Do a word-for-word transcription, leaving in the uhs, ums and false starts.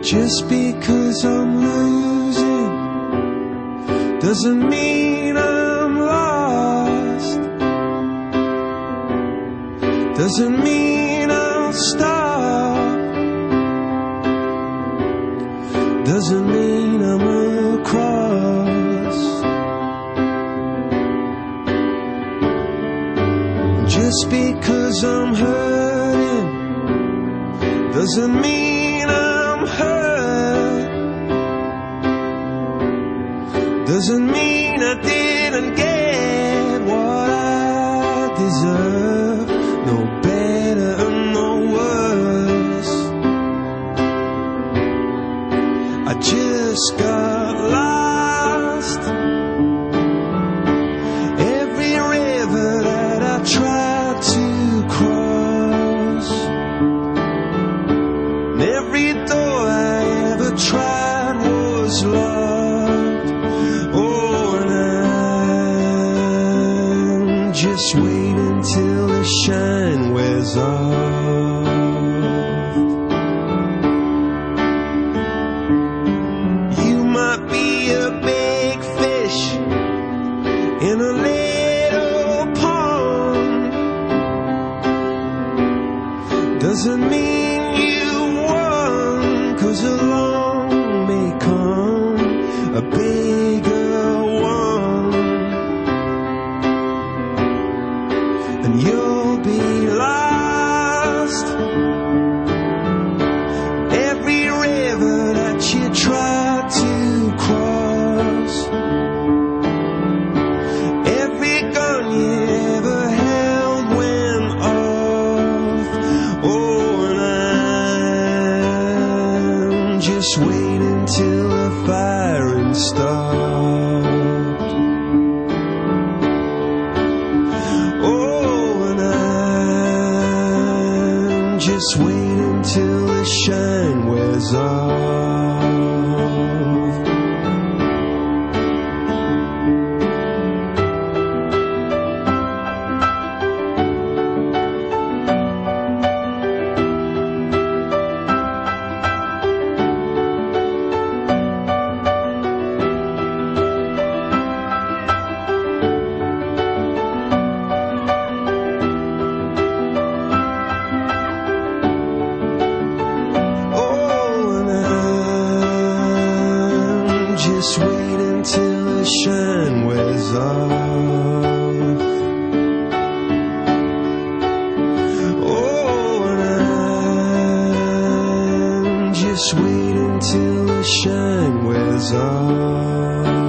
Just because I'm losing doesn't mean I'm lost. Doesn't mean I'll stop. Doesn't mean I'm across. Just because I'm hurting doesn't mean I'm hurt. Doesn't mean I didn't get what I deserve. No better and no worse. I just got lost. Every river that I tried to cross, and every door I ever tried was locked. Oh, and I'm just waiting till the shine wears off. You might be a big fish in a little pond. Doesn't mean you won, 'cause along may come a bigger one, and you'll be lost. Every river that you tried to cross, every gun you ever held went off. Oh, and I'm just waiting till the firing stopped. Oh, and I'm just waiting till the shine wears off. Just waiting till the shine wears off. Oh, and I'm just waiting till the shine wears off.